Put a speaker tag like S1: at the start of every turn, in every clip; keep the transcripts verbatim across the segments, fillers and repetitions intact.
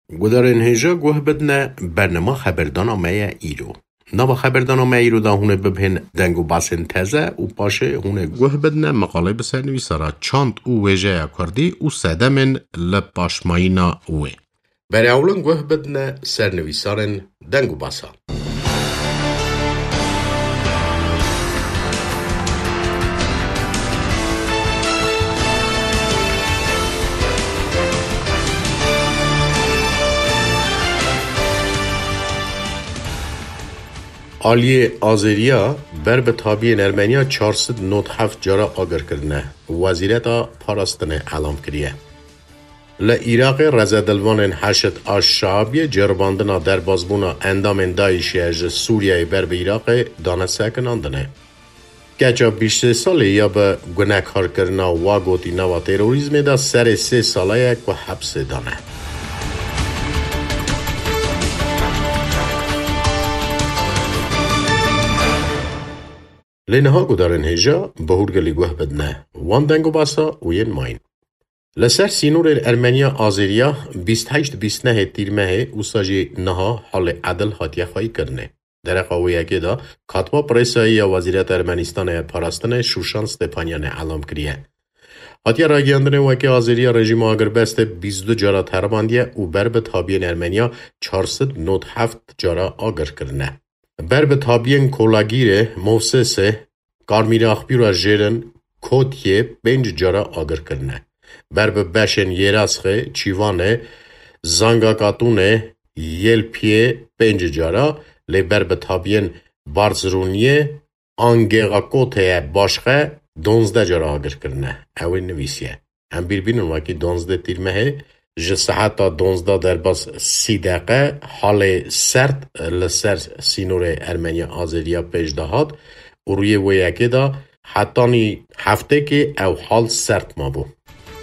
S1: گذارن هجا گوه بدنه برنامه خبردارنامه ایرو. نوا خبردارنامه ایرو دا هونه ببین دنگو باسن تزه و پاشه هونه گوه بدنه مقاله بسر نویسارا چاند او ویجه کردی و سدمن لپاشمایینا اوه. برای اولن گوه بدنه سر نویسارن دنگو باسا. آلیه آذریا بر به تابعین ارمنیا چهارصد و نود و هفت جارا آگر کردنه وزیرتا پاراستنه اعلام کریه. لعراق رزدلوان هشت آش شعبی جرباندنا در بازبونا اندام دایشی از سوریه بر به عراق دانه سکناندنه. گچا بیشتر ساله یا به گناه کار کرنا و گوتی نوا تروریزم دا سر سه ساله یک و حبس دانه. لنها گدارن هجا بهورگلی گوه بدنه وان دنگو باسا و ین ماین. لسر سینور ارمنیا آذریا بیست و هشت بیست و نه تیرمه او ساجی نها حال عدل حاتیه خواهی کرنه. در قویه که دا کاتبا پریسایی یا وزیرت ارمنستان پاراستن شوشان ستپانیان علام کریه. حاتیه را گیاندنه وکی آذریا رژیم آگر بست بیست و دو جارا ترباندیه و بر به تابعین ارمنیا چهارصد و نود و هفت جارا آگر کرنه. بر به تابعین کولاگیر موسسه کارمیر اخبیر و جرن کودیه پنج جارا آگر کرنه. بر به بشن یراسخه چیوانه زنگاکاتونه یلپیه پنج جارا لی بر به تابعین بارزرونیه آنگیغاکوته باشخه دونزده جارا آگر کرنه. اوی نویسیه. هم بیر بینون وکی دونزده تیرمه جسحتا دونزده در باز سی دقیقه حال سرد لسر سینور ارمنیا آذریا پیش دهاد و روی ویکی دا حتانی هفته که او حال سرد ما بو.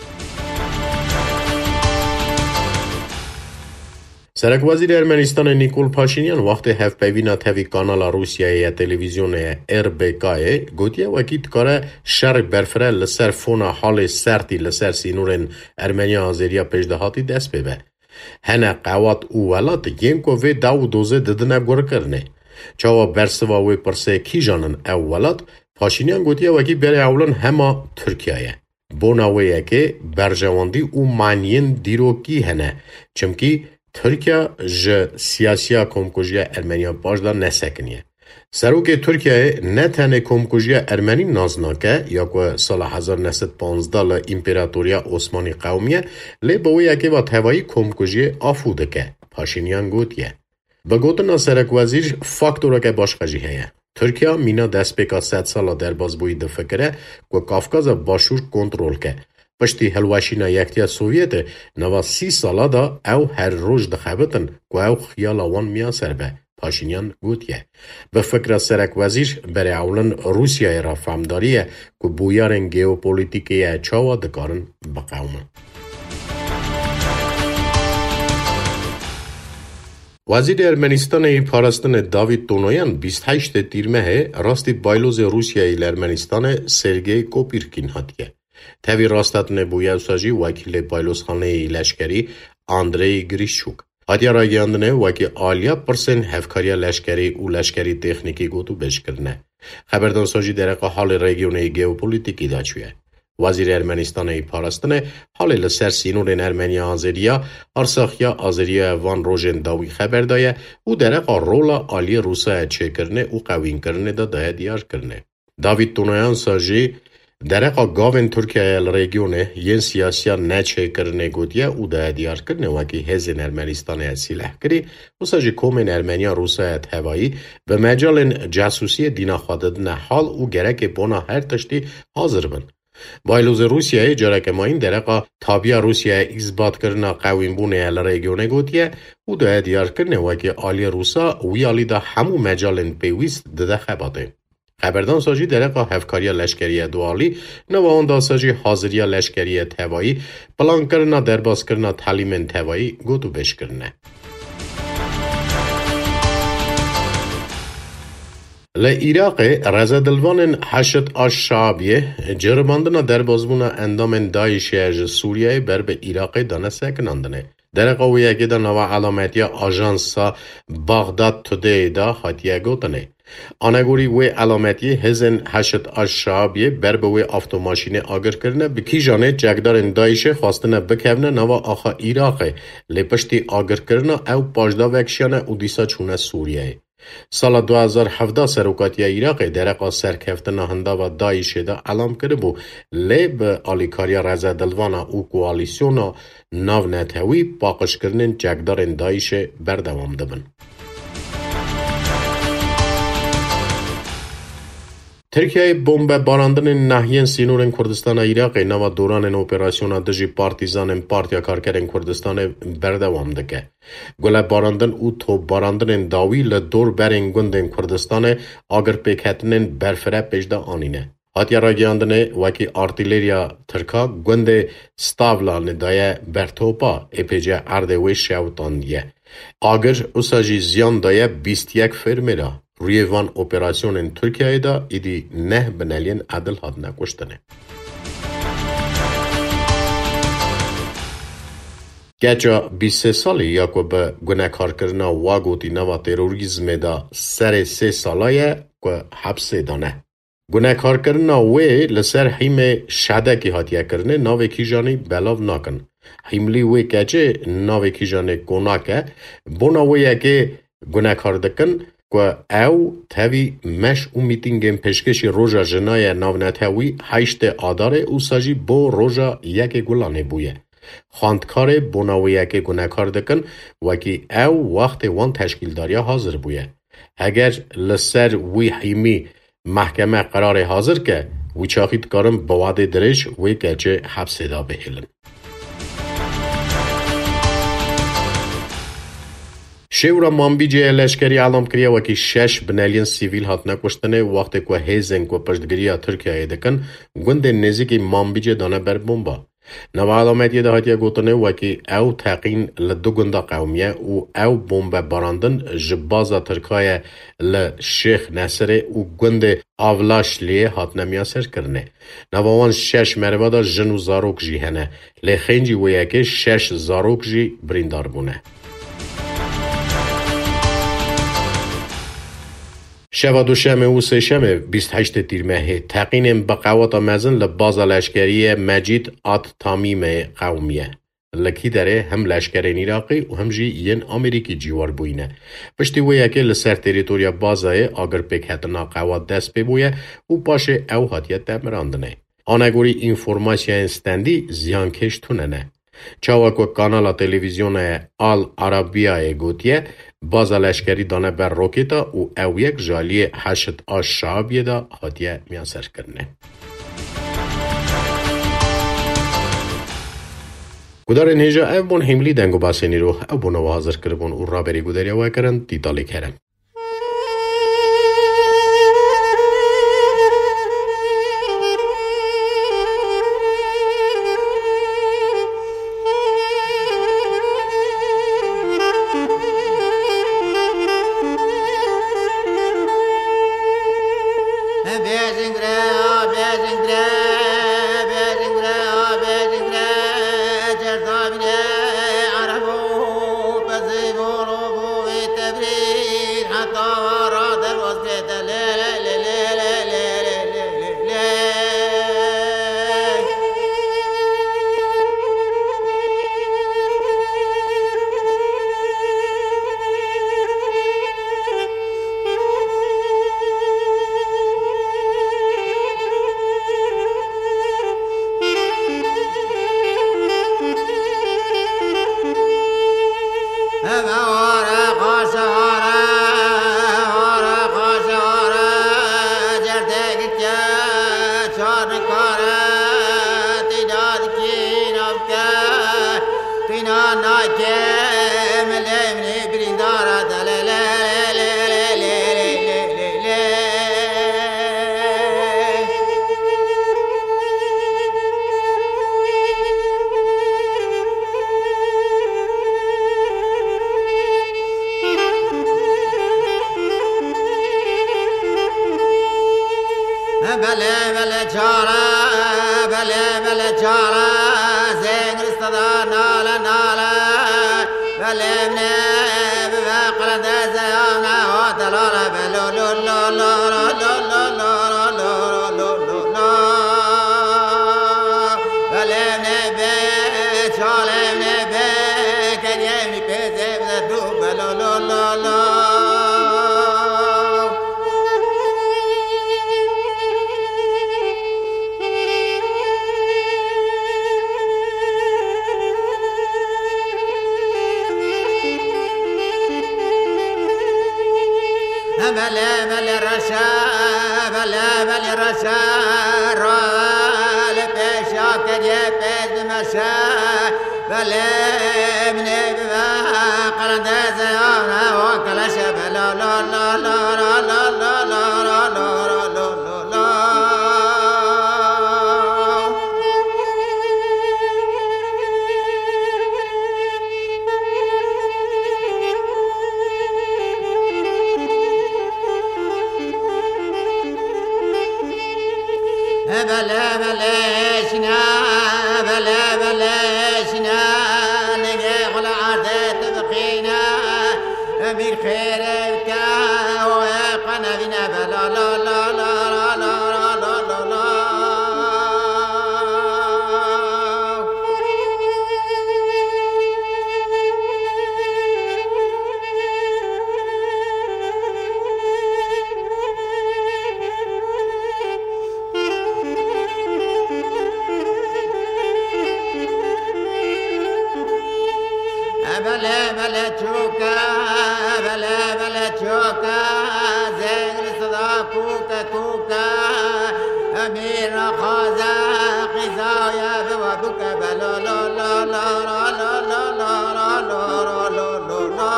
S1: سرک وزیر ارمنستان نیکول پاشینیان وقت هفت پیوینا تاوی کانال روسیه تلویزیون ار بی کای گوتیه وکیت کاره شر برفره لسر فونا حال سردی لسر سینورن ارمنیا آذریا پیشدهاتی دست ببه. هنه قوات او ولات ینکو وی داو دوزه ددنه گر کرنه. چاوا برسوا وی پرسه کی جانن او ولات پاشینیان گوتیه وکی بره اولن همه ترکیه. بوناویه که برجواندی او معنین دیروکی هنه چمکی ترکیه ج سیاسیا کمکوژیا ارمنیا باجدا نسکنیه. سروک ترکیه نه تنه کمکوژیا ارمنی نازناکه یا که سال هزار و نهصد و پانزده ل امپراتوریا عثمانی قومیه لی باوی اکی با توایی کمکوژی آفوده که پاشینیان گوتیه. به گوتنا سرک وزیر فاکتورا که باشقجی هیه. ترکیه مینا دست بکا ست سالا در بازبوی دفکره که کافکاز باشور کنترول که. پشتی هلوشینا یکتیا سوویت نوا سی سالا دا او هر روز دخبتن که او خیال وان میا سر به پاشینیان گوتیه. به فکر سرک وزیر برای اولن روسیه را فهمداریه که بویارن گیوپولیتیکیه چاوا دکارن بقومن. وزیر ارمنستان پاراستن داوید تونویان بیست و هشت تیرمه راستی بایلوز روسیه ایل ارمنستان سرگی کوپیرکین هاتیه. تاوی راستت نبویه ساجی وکیل بایلوزخانه لشکری آندری گریشوک. هاتیا را گیاندنه وکی آلیا پرسن هفکاریا لشکری و لشکری تکنیکی گوتو بش کرنه. خبردان ساجی درقه حال ریگیونه گیوپولیتیکی داچویه. وزیر ارمنستان پاراستنه حال لسر سینورن ارمنیا آذریا ارساخیا آذریا وان روژن داوی خبر دایه و درقه رولا آلی روسا چه کرنه و قوین کرنه دا دایه دیار کرنه. داوید تونویان ساجی درقا گاون ترکیه الریگیونه ین سیاسیا نچه کرنه گودیه او ده دیار کرنه وکی هزین ارمنستان اصیله کری و ساجی کومن ارمنیا روسایت هوایی به مجال جاسوسی دینا خواهدن حال او گرک بونا هر تشتی حاضر بند. بایلوز روسیه جرک ما این درقا تابیا روسیه اثبات کرنا قوین بونه الریگیونه گودیه او ده دیار کرنه وکی آلی روسا وی آلی دا همو مجال پیویست ده خباته. خبردان ساجی درقا هفکاریا لشکری دوالی نوان دا ساجی حاضریا لشکری تهوایی پلان کرنا درباز کرنا تعلیم تهوایی گوتو بش کرنه. لعراق رزدلوان هشت آش شعبیه جرباندنا دربازبونا اندام دایشی از سوریه بر به عراق دانه سکناندنه. در قویه که در نوع علامتی آژانس بغداد تودی دا هاتیه گوتنه. آنگوری وی علامتی هزن هشت اشابیه بر به وی افتوماشین آگر کرنه بکی جانه جگدارن دایشه خواستنه بکونه نوا آخا ایراقه لپشتی آگر کرنه او پاجدا وکشانه او دیسا چونه سوریه. سال دو هزار و هفده سروکاتی عراق درقا سرکفتن هندا و دایشه دا علام کرده بو لی به آلیکاریا رزا دلوانا او کوالیسیونا ناو نتوی پاقش کرنن جگدارن دایشه بردوام دبن. ترکیه بمب باراندن ناحیه سینورن کردستان عراق نوا دوران اپراسیون دژی پارتیزان پارتیا کارکرین کردستان بردوام دکه. گله باراندن او تو باراندن داوی لدور برین گندن کردستان آگر پیکتنن برفره پیشدا آنینه. هاتیا را گیاندنه وکی آرتیلریا ترکا گند ستاولان دایه برتوپا اپیجه عرده وی شوتاندیه. آگر اساجی زیان دایه بیست یک فرمیرا. روی وان اپراسیون ترکیه دا ایدی نه بنالین عدل هاد نکشتنه. گچا بیست و سه سالی یا که به گناهکار کردن واگوتی نوا تروریسم دا سر سه سالایه که حبس دانه. گناهکار کردن وی لسر حیم شده که هاتیه کردنه ناوی کی جانی بلاو نکن. حیملی وی کچه ناوی کی جانی گناهکه بنا ویه که گناهکار دکن که او تاوی مش او میتینگن پشکشی روژا جنای ناونتاوی هشت آداره او ساجی بو روژا یک گلانه بویه. خاندکار بناوی یک گناهکار دکن وکی او وقت وان تشکیلداریا حاضر بویه. اگر لسر وی حیمی محکمه قرار حاضر که وی چاخید کارم بواده درش وی کچه حبس دا بهیلن. شورا مامبیجه لشکری علام کریا وکی شش بنالین سیویل هات نکشتنه وقتی که هیزن که پشتگیری ترکیه دکن گند نزیکی مامبیجه دانه بر بومبا. نو علامتی ده هاتیه گوتنه وکی او تاقین لدو گنده قومیه و او بومبه باراندن جبازا ترکیه لشیخ نصره و گند آولاش لیه هات نمیا سر کرنه. نووان شش مروه دا جنو زاروک جی هنه لیخینجی ویکه شش زاروک جی بریندار بونه. شوا دوشنبه و سه‌شنبه بیست و هشتم تیر ماه تقیین به قوات مزن لباز لشکری مجید آت تامیم قومیه. لکی داره هم لشکرین عراقی و هم جی ین آمریکی جیوار بوینه. پشتی ویه که لسر تریتوریا بازای آگر پیک هتنا قوات دست ببویه و باشه او هاتیت دمراندنه. آنگوری اینفورماسیون استندی زیان کش تونه. چاوکو کانال تلویزیون آل عربیه گوتیه باز لشکری دانه بر روکیتا و او یک جالی هشت آش شعبیه دا هاتیه میاسر کرنه. گدار نیجا او بون حملی دنگو باسینی رو او بونو حاضر کربون او را بری گداری او کرن دیتالی کرن.
S2: بله بله چاره بله بله چاره زنگ استدا ناله ناله بلمنا بقلد زيانا ودلال بلو لو لو لو لو لو لو لو لو لو لو بلمنا بشالمنا بكجمي بزيب ندو بلو لو لو لو بلا بلا رشا بلا بلا رشا رال بيشا كجي بيد مشا بلا من بوا قرند زيانا وكلش بلا لا لا لا لا لا لا لا لا لا لا بلا بلاشنا بلا بلاشنا نقول عادات بقينا بالخير بكا وقنا بنا بلا لا لا لا لا لا لا لا بلا بلا تشوكا بلا بلا تشوكا زين صدا كوكا كوكا أمير خازا قزايا بوابوكا بلا لا لا لا لا لا لا لا لا لا لا لا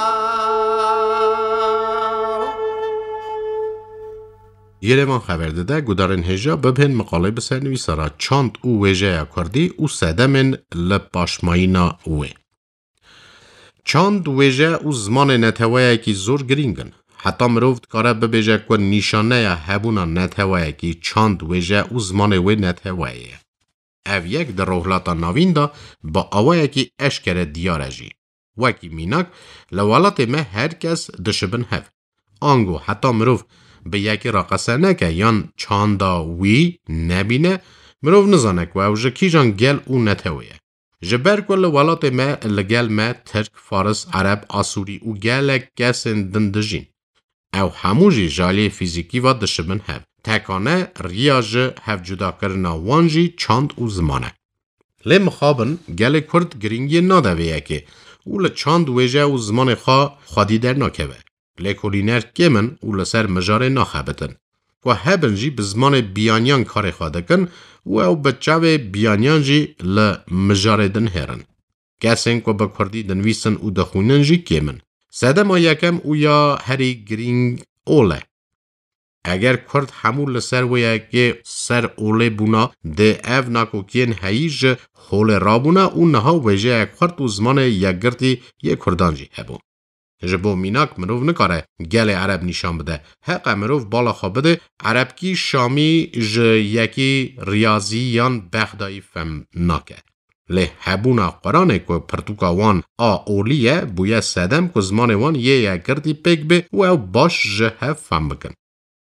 S1: Երևան խաբերդը գուդարեն հեժա բբեն մկալե բսերնվիսարա չանտ ու վեժայա քորդի ու սեդեմեն լպաշմայինա ուե Չանդ վեժա ու զմանը նեթևայակի զոր գրինգն, հատա մրովդ կարա բբեժակվը նիշանեյա həbuna նեթևայակի չանդ վեժա ու զմանը վե նեթևայե։ Əv yek də rohlata navinda ba avayaki əşkərə diyarəji. Vaki minak, lavalatı me herkes dışıbın hev. Ango hata mrov be yeki raqasanəkə yan çanda vi nebine, mrov nızanek və evjə kijan gel u nethevəyə. Jber kol walat me legel me Türk, Fars, Arab, Asuri u gelek kesin dindijin. Ew hemû jî jalê fîzîkî ve dişibin hev. Tekane riya ji hevcudakirina wan jî çand û ziman e. Lê mixabin gelê Kurd giringiyê nade vê yekê û li çand wêje û zimanê xwe xwedî dernakeve. Lêkolîner kêm in û li ser mijarê naxebitin. Ku hebin jî bi zimanê biyaniyan karê xwe dikin û ew bi çavê biyaniyan jî li mijarê din herin. Kesên ku bi Kurdî dinivîsin û dixwînin jî kêm in. Sedema yekem û ya herî girîng ol e. Eger Kurd hemû li ser wê yekê ser olê bûna dê ev nakokiyên heyî ji holê rabûne û niha wêjeyek Kurd û zimanê yekgirtî yê Kurdan jî hebû. Ji bo mînak mirov nikare gelê Ereb nîşan bide. Heqe mirov bala xwe bide Erebkî Şamî ji yekî riyazî yan Bexdayî fehm nake. Lê hebûna Quranê ku pirtûka wan a olî ye bûye sedem ku zimanê wan yê yekgirtî pêk bê û ew baş ji hev fehm bikin.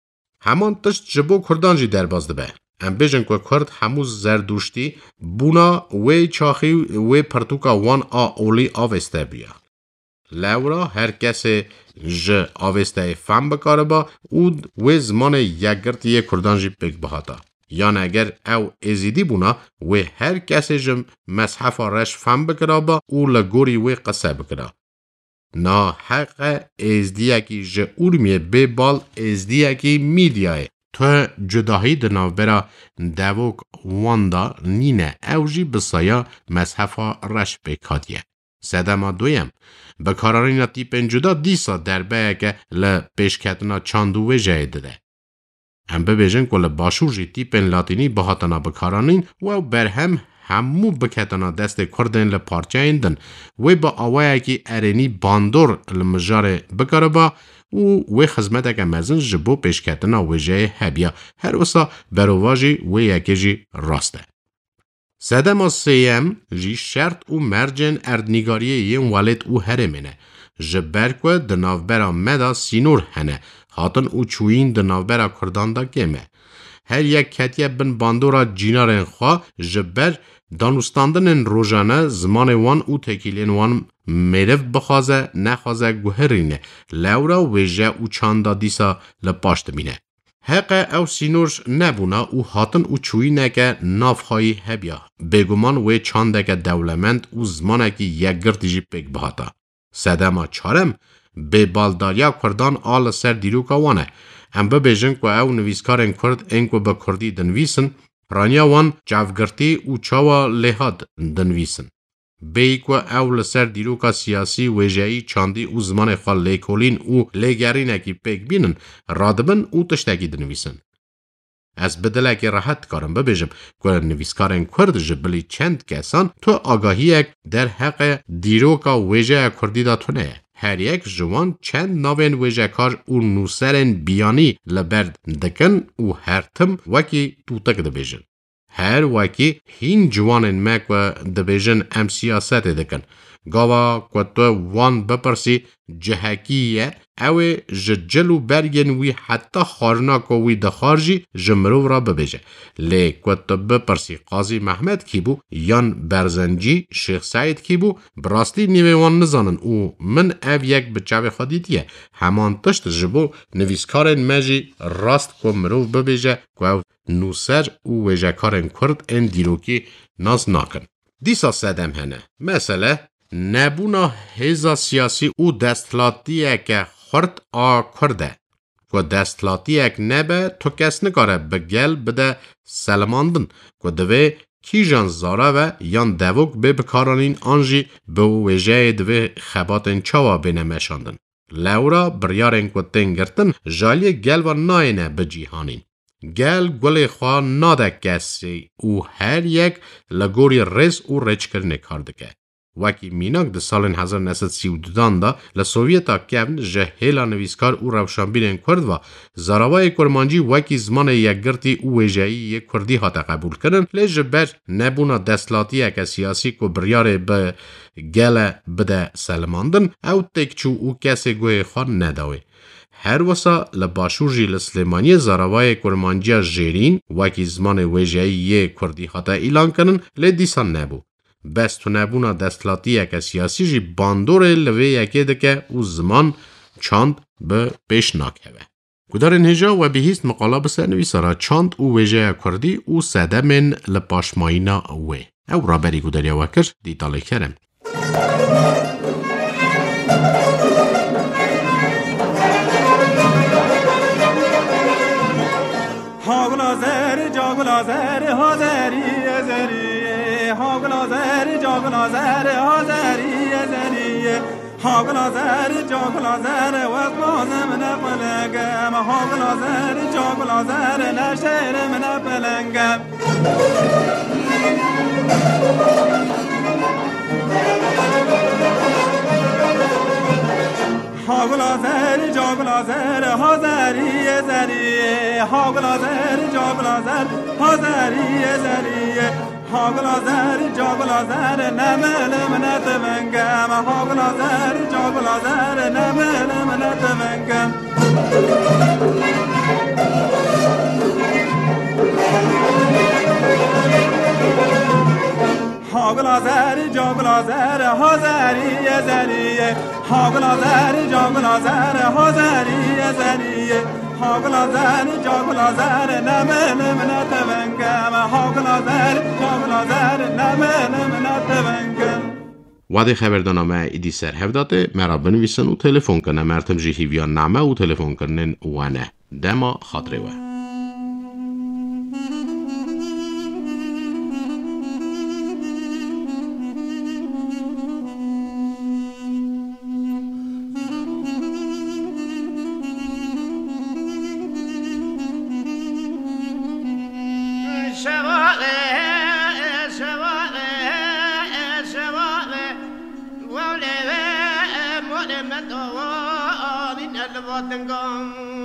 S1: Heman tişt ji bo Kurdan jî derbas dibe. Em bêjin ku Kurd hemû zerduştî bûna wê çaxî wê pirtûka wan a olî avêste bûye. Lewra her kesê ji avêsteyê fehm bikariba û wê zimanê yekgirtî yê Kurdan jî pêk bihata. Yan eger ew êzîdî bûna wê her kesê ji meshefa reş fehm bikiriba û li gorî wê qise bikira. Na heqe êzdiyekî ji Urmiyê bêbal êzdiyekî mîdyayê. Tu cudahî di navbera devok wan da nîne ew jî bi saya meshefa reş pêk hatiye. Sedema doyem, bikararîna tîpên cuda dîsa derbeyeke li pêşketina çand û wêjeyê dide. Em bibêjin ku li başûr jî tîpên latînî bihatina bikaranîn û ew berhem hemû biketina destê Kurdên li parçeyên din wê bi awayekî erênî bandor li mijarê bikariba û wê xizmeteke mezin ji bo pêşketina wêjeyê hebiya her wisa berova jî wê yekê jî rast e. سدما سیم جی شرط و مرجن اردنگاریه یم والد او هرمینه. جبرکو دنافبرا مدا سینور هنه. هاتن او چوین دنافبرا کردان دا گمه. هر یک کتیه بن باندورا جینارن خواه جبر دانوستاندن روزانه زمان وان او تکیلین وان میرف بخوازه نخوازه گوهرینه. لورا ویجه او چاندا دیسا لپاشت بینه. حقه او سینورش نبونا او هاتن او چوی نگه نافخایی هبیا. بگومان وی چانده که دولمند او زمانه که یک گرد جی پک بهاتا. سدما چارم به بالداریا کردان آل سر دیروکا وانه. ام ببیجن که او نویسکارن کرد انکو با کردی دنویسن رانیا وان جافگرتی او چاوا لحاد دنویسن. بی که او لسر دیروکا سیاسی ویجهی چاندی او زمان خواه لیکولین او لیگرینه که پیک بینن رادبن او تشتگی دنویسن. از بدله که راحت کارم ببیجم که نویسکارن کرد جبلی چند کسان تو آگاهی اک در حق دیروکا ویجه کردی دا تونه. هر یک جوان چند ناوین ویجه کار او نوسرن بیانی لبرد دکن او هر تم وکی توتک دبیجن. هر وکی هین جوانن مک و دبیجن ام سیاست دکن. گاوا که تو وان بپرسی جهکیه اوه ججلو برگن وی حتی خارناکو وی دخارجی جمرو را ببیجه. لی که تو بپرسی قاضی محمد کی بو یان برزنجی شیخ سعید کی بو براستی نیوه وان نزانن او من او یک بچه خودی دیه. همان تشت جبو نویسکارن مجی راست که مرو ببیجه که او نوسر او ویجه کارن کرد این دیروکی ناز ناکن. دیسا سدم هنه. مثلا نبونا هزا سیاسی او دستلاتیه که خورد آ کرده. که دستلاتیه که نبه تو کس نکاره بگل بده سلماندن. که دوی کی جان زاره و یان دوک به بکارانین آنجی به ویجه دوی خباتن چاوا بینمشاندن. لورا بریارن که تنگرتن جالی گل و ناینه بجیهانین. گل گل خواه ناده کسی او هر یک لگوری رز او رچ کرنه کارده که. وکی میناک ده سال هزار و نهصد و سی و دو دا لسوویتا کبن جهیلا نویسکار او روشنبین کرد و زاراوای کرمانجی وکی زمان یک گرتی او ویجهی یک کردی هاتا قبول کرن لیج بر نبونا دستلاتی اک سیاسی که بریار به گل بده سلماندن او تکچو او کسی گوه خان نداوی. هر وسا لباشورجی لسلیمانی زاراوای کرمانجی جیرین وکی زمان ویجهی یک کردی هاتا ایلان کنن لی دیسان نبو. بس تو نبونا دستلاتی یک سیاسی جی باندور لوی یکی دکه او زمان چاند به پیش ناکهوه. کدارن هجا و بهیست مقالا بسر نویسارا چاند او ویجه کردی او سده من لپاشمایینا اوه. او را بری کداریا وکر دیتاله کرم.
S3: هاگلازر جاگلازر هازری ازری هاگلازر جاگلازر هازری ازری هاگلازر جاگلازر وزباز من پلنگم هاگلازر جاگلازر نشر من پلنگم هاگلازر جاگلازر هازری ازری هاگلازر جاگلازر هازری ازری هاگلازر جاگلازر نمل منت منگم هاگلازر جاگلازر نمل منت منگم هاگلازر جاگلازر هازری ازری هاگلازر جاگلازر هازری ازری هاگلازر جاگلازر نمل منت منگم هاگلازر جاگلازر نمل منت منگم
S1: وادی خبردانامه ایدی سر هفداته مرا بنویسن و تلفن کنه مرتم جیهیویان نامه و تلفن کنن وانه دما خاطره و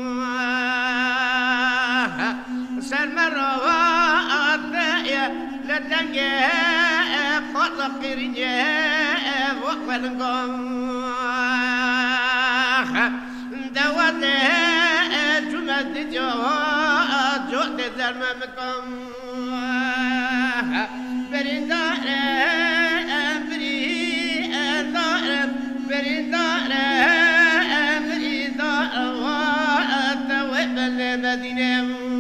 S2: سلم الروات ندنگه خود قیرینه وقلنگم دوازه جمعه جواد جود زرممکم برنداره برنداره برنداره برنداره واتوب المدينه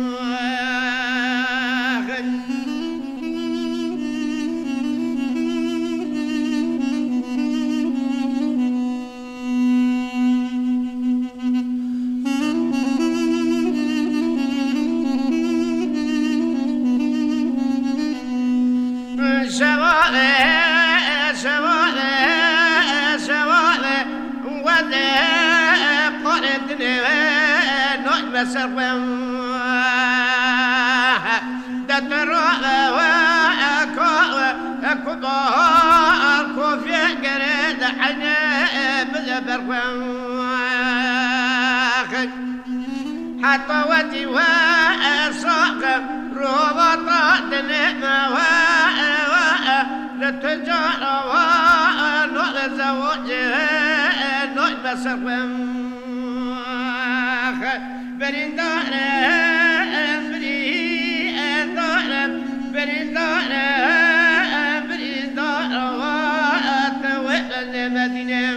S2: سرهم دترى كبار كوفي قرد حناب برهم حتى ودي وساق ربطات نعمة للتجارة ونوع الزواج نوع بسرهم برنداره برنداره برنداره برنداره واتوب المدينه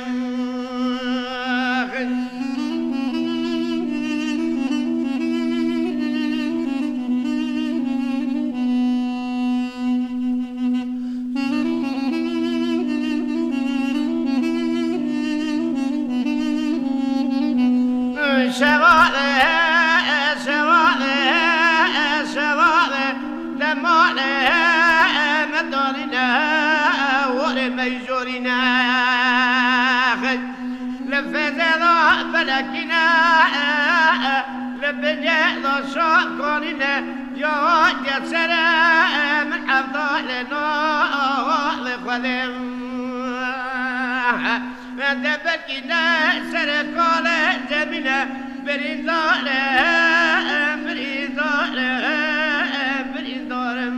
S2: ميجورنا لفزنا بلكنا لبنيا شاكرنا يا جسنا من أفضلنا لخدم دبكنا سرقال جميلة بريدارة بريدارة بريدارة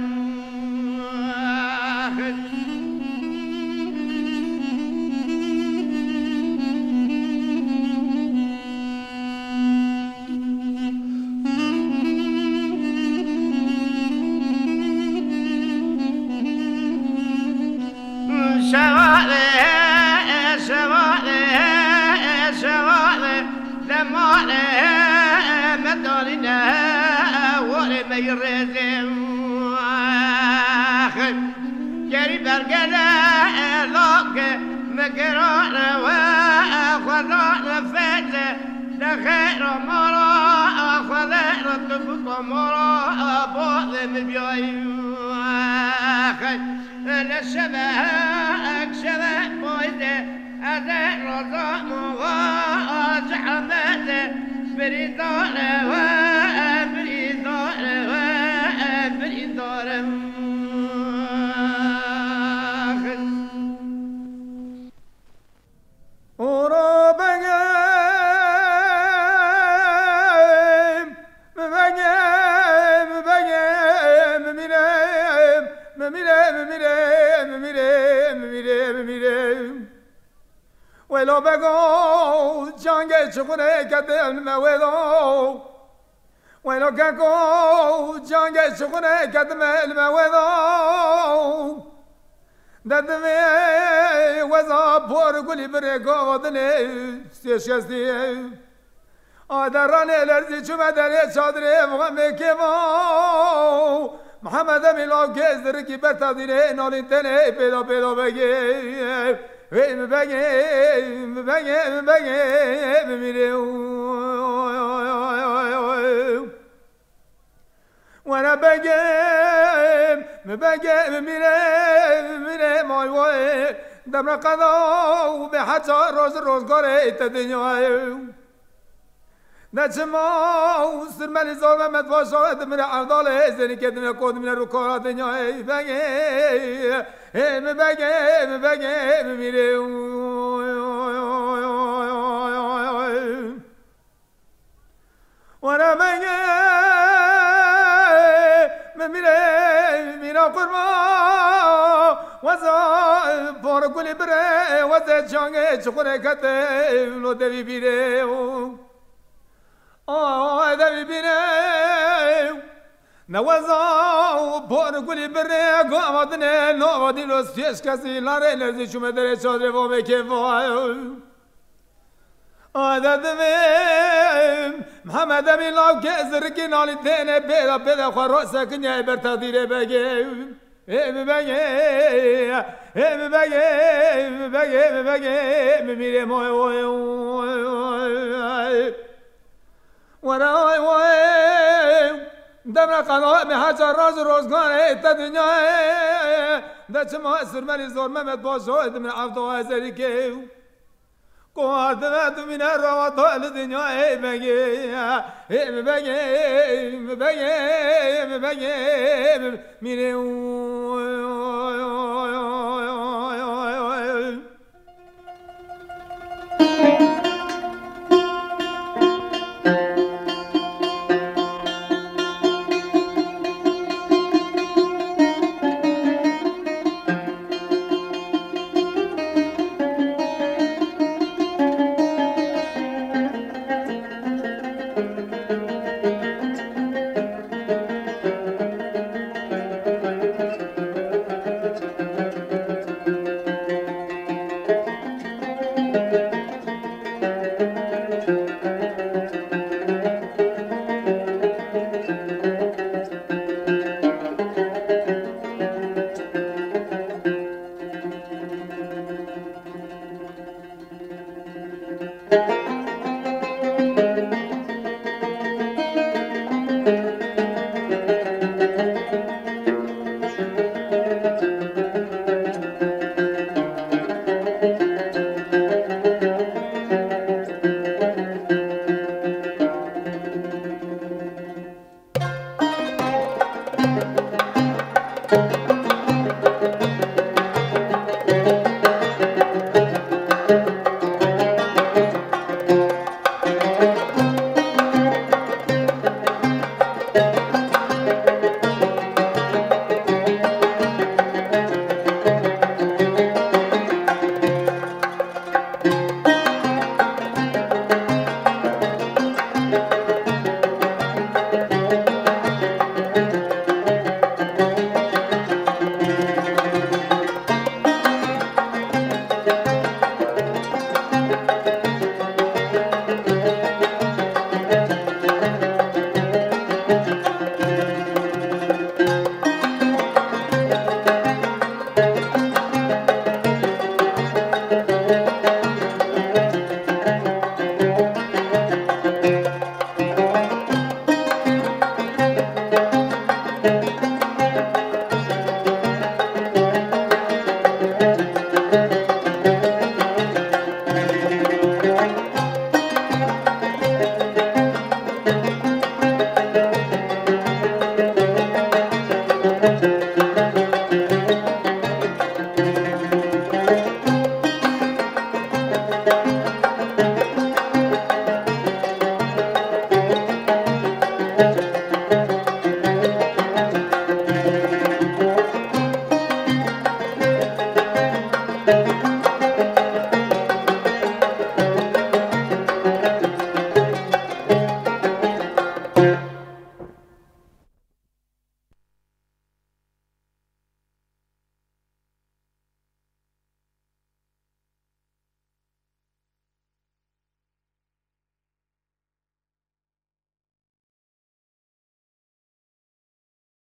S2: شواله شواله شواله دماله مدارنا ورم يرزم جري برجلا لوك مقران وخذان فات لخير مرا خذان تبك مرا بعض مبيعين للشباب شباب بويده هذا رضا مغاز حماده بريداره وبريداره وبريداره
S3: ولو بقول جانجي شغله كدل موضوع ولو كقول جانجي شغله كدل الموضوع ددمي وزا بور قولي بريكو دني سيشيستي آدراني لرزي شما دري شادري مغمي كيفو محمد ميلو كيزر كي برتاديني نولي تني بيدو بيدو بيجي مباقي مباقي مباقي مباقي وانا باقي مباقي مباقي مباقي ماي دمر قضاء بحجر روز روز قريت الدنيا نجمع سرمالي زور ما تفاشد من أفضل زين كدنا كود من الركورات نياي باقي مباقي مباقي مميري وانا باقي مميري من القربان بار گلی بره وزه چانگه چخونه کته لو دوی بیره آه دوی بیره نوازا بار گلی بره گامدنه نوادی لو سیش کسی لاره نرزی شومه دره چادره و بکه وای آدم محمد أمين لو كسر كنالي تاني بيدا بيدا خراسك نيا برتدير بجي بجي بجي بجي بجي ميري موي وي ورا وي دمنا قناة بحجر راز روزگار الدنيا ده چما سرمني زور ممت باشد من عفدو هزاري كيو قادمت من الروات الدنيا اي بگي اي بگي بگي بگي ميري
S2: Thank you.